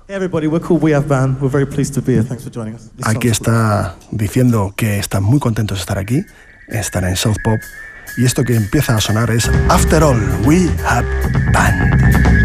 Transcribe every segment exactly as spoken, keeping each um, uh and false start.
everybody, we're called We Have Band. We're very pleased to be here. Thanks for joining us. Aquí está diciendo que están muy contentos de estar aquí, estar en South Pop, y esto que empieza a sonar es After All, We Have Band.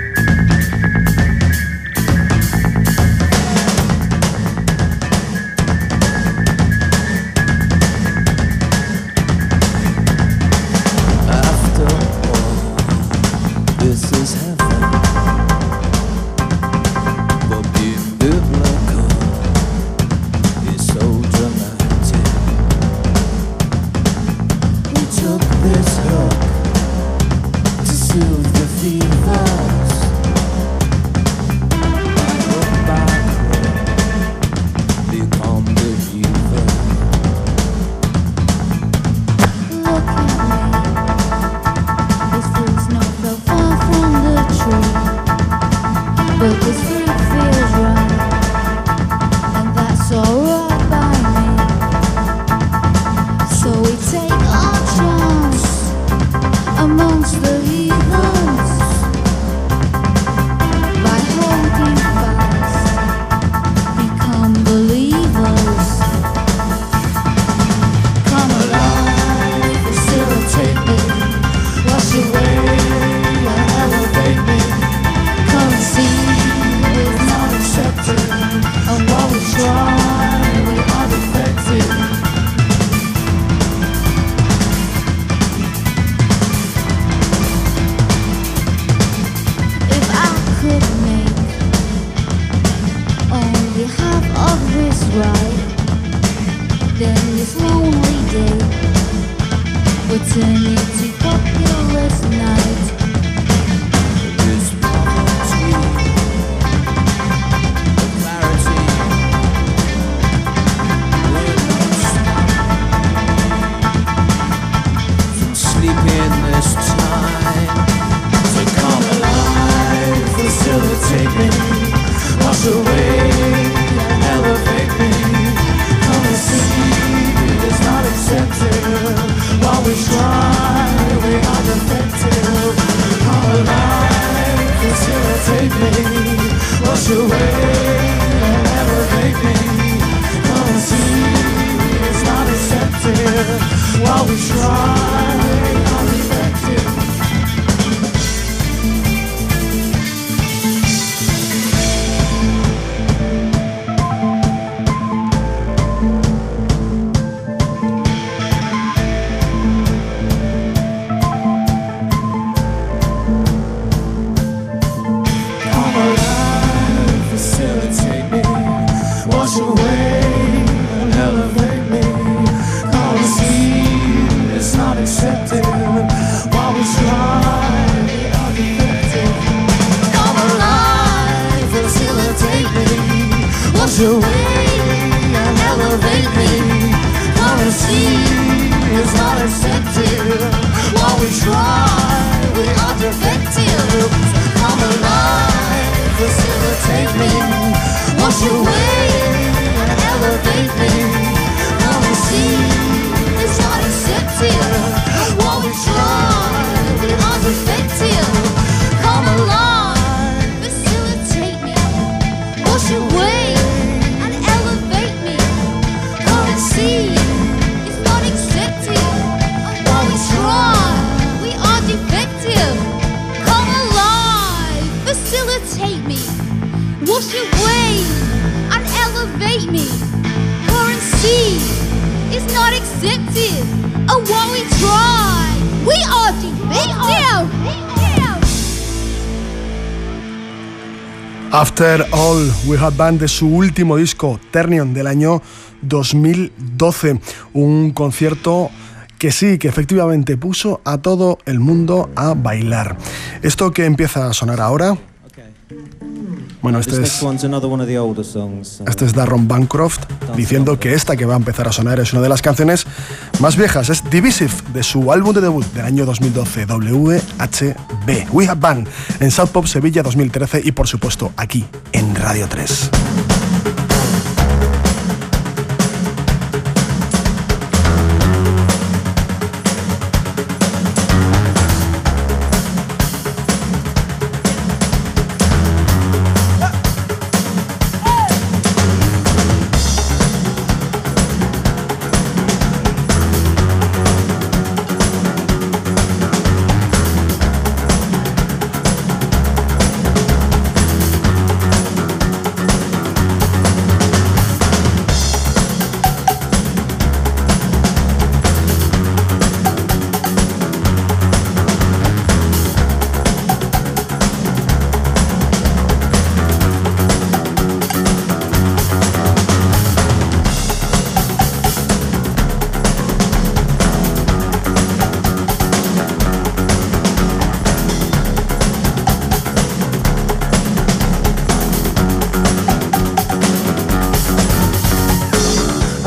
After All, We Have Band, de su último disco, Ternion, del año dos mil doce. Un concierto que sí, que efectivamente puso a todo el mundo a bailar. Esto que empieza a sonar ahora... Bueno, este es, este es Darren Bancroft diciendo que esta que va a empezar a sonar es una de las canciones más viejas. Es Divisive, de su álbum de debut del año dos mil doce, W H B. We Have Band, en South Pop Sevilla dos mil trece y por supuesto aquí en Radio tres.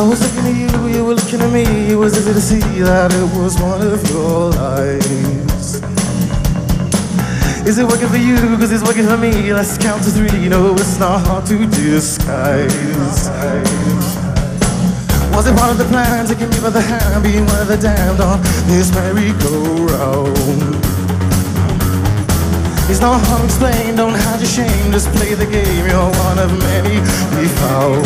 I was looking at you, you were looking at me. It was easy to see that it was one of your lives. Is it working for you? Cause it's working for me. Let's count to three. You know it's not hard to disguise. Was it part of the plan to get me by the hand, being one of the damned on this merry-go-round? It's not hard to explain, don't hide your shame, just play the game, you're one of many we found.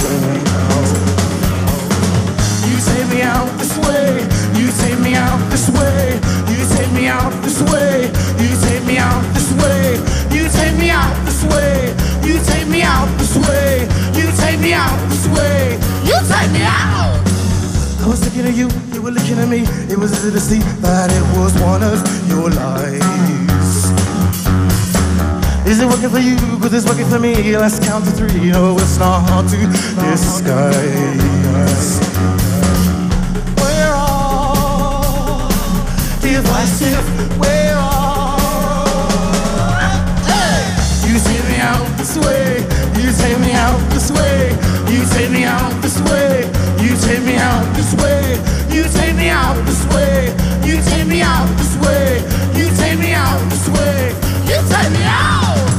You take me out this way, you take me out this way, you take me out this way, you take me out this way, you take me out this way, you take me out this way, you take me out this way, you take me out! I was looking at you, you were looking at me, it was easy to see that it was one of your lives. Is it working for you? Cause it's working for me. Let's count to three. You know it's not hard to disguise. We're all divisive. We're all. Hey! You take me out this way. You take me out this way. You take me out this way. You take me out this way. You take me out this way. You take me out this way. You take me out this way. You take me out.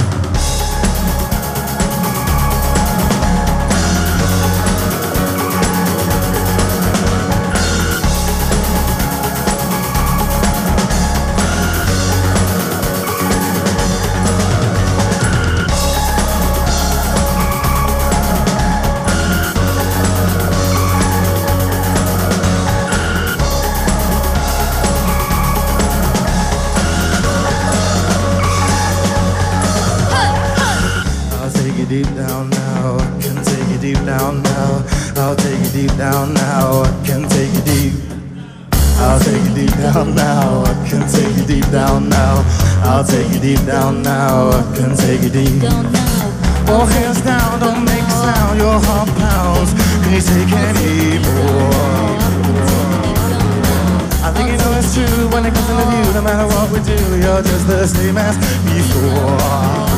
Deep down now, I can take you deep down now. I'll take you deep down now, I can take you deep. I'll take you deep down now, I can take you deep down now. I'll take you deep down now, I can take you deep. All hands down, don't make a sound, your heart pounds. Can you take any more? I think you know it's true when it comes to you. No matter what we do, you're just the same as before.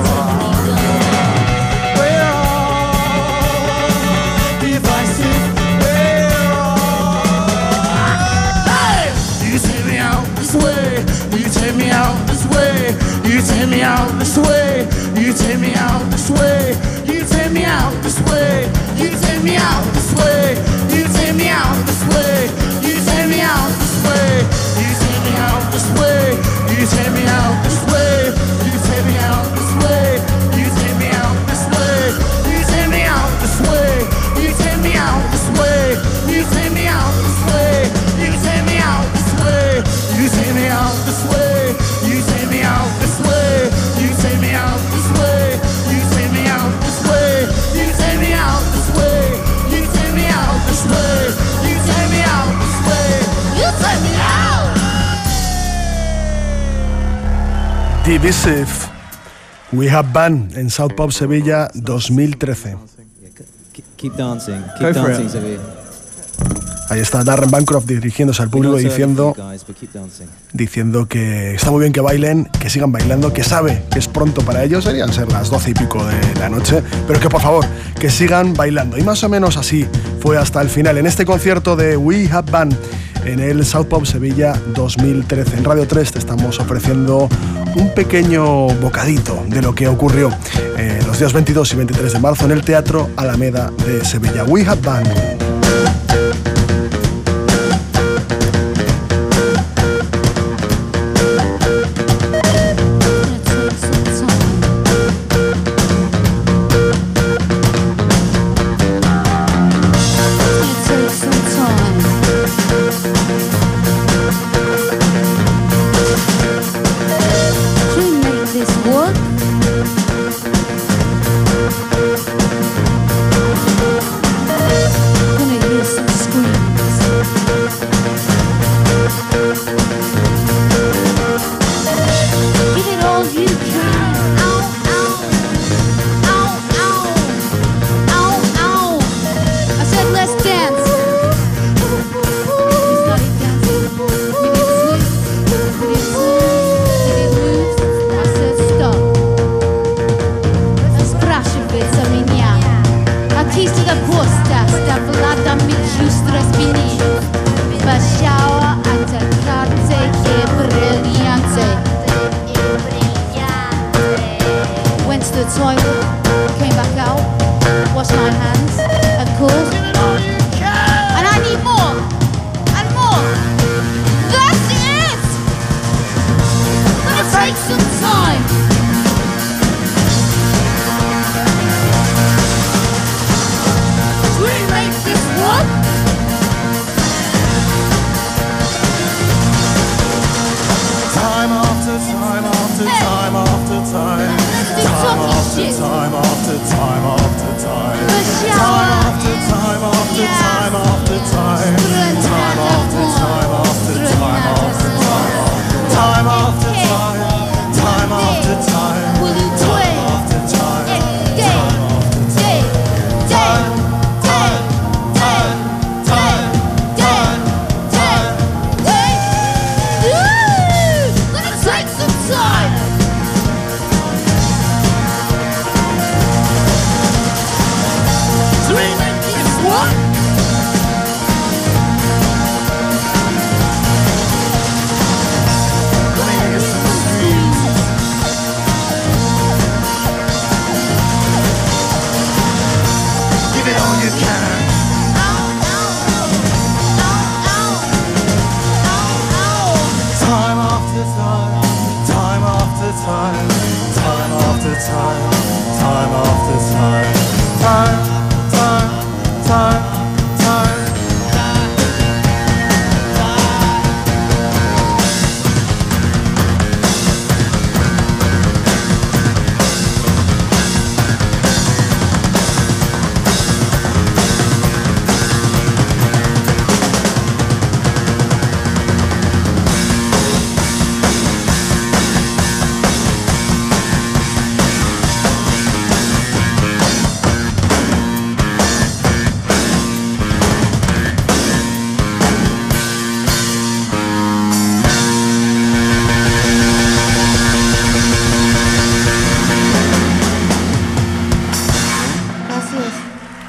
You take me out this way, you take me out this way, you take me out this way, you take me out this way, you take me out this way, you take me out this way, you take me out this way, you take me out this way, you take me out this way, you take me out this way, you take me out this way, you take me out this way, you take me out this way, you take me out this way, you take me out this way, you take me out this way. You take me out this way, you take me out this way, you take me out this way, you take me out this way, you take me out this way, you take me out this way, you take me out this way, you take me out! Divisive, We Have Band en South Pop Sevilla dos mil trece. Keep dancing, keep dancing, Sevilla. Ahí está Darren Bancroft dirigiéndose al público diciendo, diciendo que está muy bien que bailen, que sigan bailando, que sabe que es pronto para ellos, deberían ser las doce y pico de la noche, pero que por favor, que sigan bailando. Y más o menos así fue hasta el final, en este concierto de We Have Band en el South Pop Sevilla dos mil trece. En Radio tres te estamos ofreciendo un pequeño bocadito de lo que ocurrió eh, los días veintidós y veintitrés de marzo en el Teatro Alameda de Sevilla. We Have Band. Keys to the poor stuff, stuff a lot of me.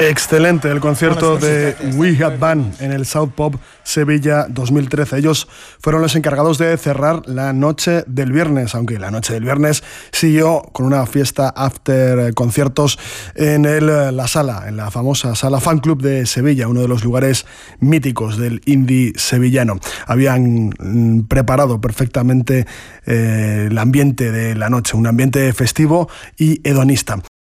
Excelente el concierto de We Have Band en el South Pop Sevilla dos mil trece. Ellos fueron los encargados de cerrar la noche del viernes, aunque la noche del viernes siguió con una fiesta after conciertos en el, la sala, en la famosa sala Fan Club de Sevilla, uno de los lugares míticos del indie sevillano. Habían mm, preparado perfectamente eh, el ambiente de la noche, un ambiente festivo y hedonista.